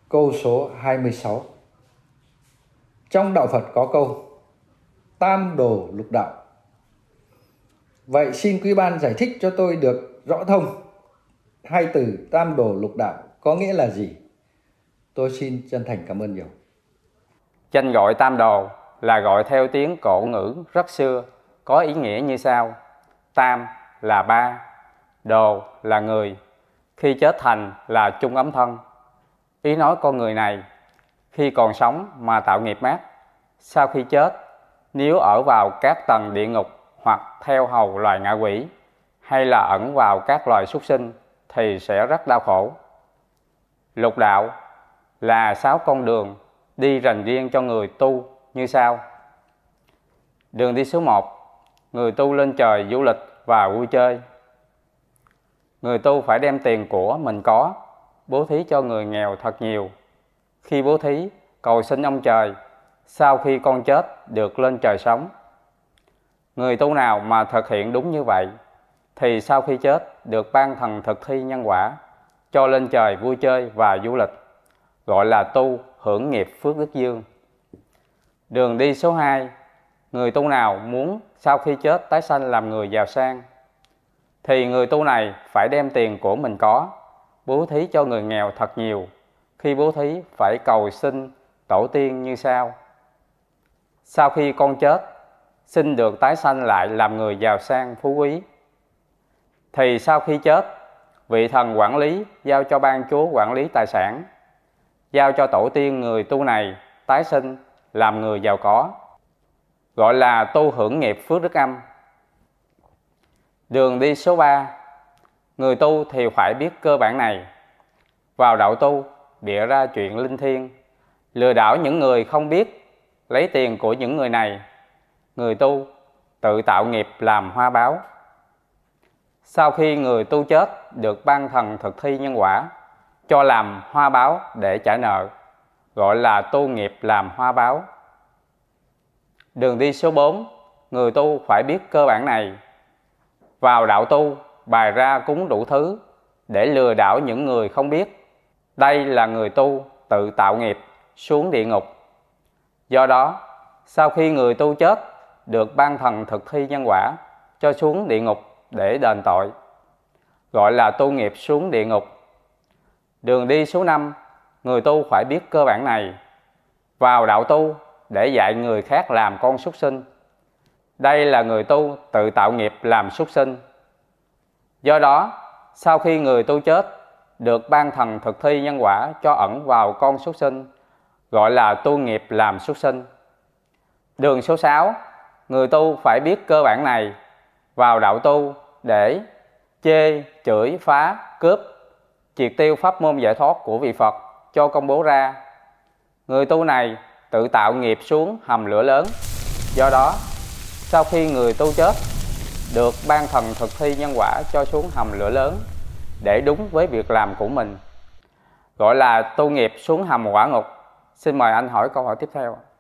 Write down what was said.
Câu số 26. Trong đạo Phật có câu tam đồ lục đạo. Vậy xin quý ban giải thích cho tôi được rõ thông hai từ tam đồ lục đạo có nghĩa là gì? Tôi xin chân thành cảm ơn nhiều. Danh gọi tam đồ là gọi theo tiếng cổ ngữ rất xưa, có ý nghĩa như sau. Tam là ba, đồ là người, khi chết thành là chung ấm thân. Ý nói con người này khi còn sống mà tạo nghiệp ác, sau khi chết nếu ở vào các tầng địa ngục hoặc theo hầu loài ngạ quỷ hay là ẩn vào các loài súc sinh thì sẽ rất đau khổ. Lục đạo là 6 con đường đi dành riêng cho người tu như sau. Đường đi số 1, người tu lên trời du lịch và vui chơi. Người tu phải đem tiền của mình có, bố thí cho người nghèo thật nhiều. Khi bố thí, cầu xin ông trời, sau khi con chết được lên trời sống. Người tu nào mà thực hiện đúng như vậy, thì sau khi chết được ban thần thực thi nhân quả, cho lên trời vui chơi và du lịch, gọi là tu hưởng nghiệp phước đức dương. Đường đi số 2, người tu nào muốn sau khi chết tái sanh làm người giàu sang, thì người tu này phải đem tiền của mình có, bố thí cho người nghèo thật nhiều. Khi bố thí phải cầu xin tổ tiên như sau. Sau khi con chết, xin được tái sanh lại làm người giàu sang phú quý. Thì sau khi chết, vị thần quản lý giao cho ban chúa quản lý tài sản, giao cho tổ tiên người tu này tái sinh làm người giàu có, gọi là tu hưởng nghiệp phước đức âm. Đường đi số 3, người tu thì phải biết cơ bản này. Vào đạo tu, bịa ra chuyện linh thiêng, lừa đảo những người không biết, lấy tiền của những người này. Người tu tự tạo nghiệp làm hoa báo. Sau khi người tu chết được ban thần thực thi nhân quả, cho làm hoa báo để trả nợ, gọi là tu nghiệp làm hoa báo. Đường đi số 4, người tu phải biết cơ bản này. Vào đạo tu, bày ra cúng đủ thứ để lừa đảo những người không biết. Đây là người tu tự tạo nghiệp xuống địa ngục. Do đó, sau khi người tu chết được ban thần thực thi nhân quả, cho xuống địa ngục để đền tội, gọi là tu nghiệp xuống địa ngục. Đường đi số 5, người tu phải biết cơ bản này. Vào đạo tu để dạy người khác làm con súc sinh. Đây là người tu tự tạo nghiệp làm súc sinh. Do đó, sau khi người tu chết được ban thần thực thi nhân quả cho ẩn vào con súc sinh, gọi là tu nghiệp làm súc sinh. Đường số 6, người tu phải biết cơ bản này. Vào đạo tu để chê, chửi, phá, cướp, triệt tiêu pháp môn giải thoát của vị Phật cho công bố ra. Người tu này tự tạo nghiệp xuống hầm lửa lớn. Do đó, sau khi người tu chết được ban thần thực thi nhân quả cho xuống hầm lửa lớn để đúng với việc làm của mình, gọi là tu nghiệp xuống hầm quả ngục. Xin mời anh hỏi câu hỏi tiếp theo.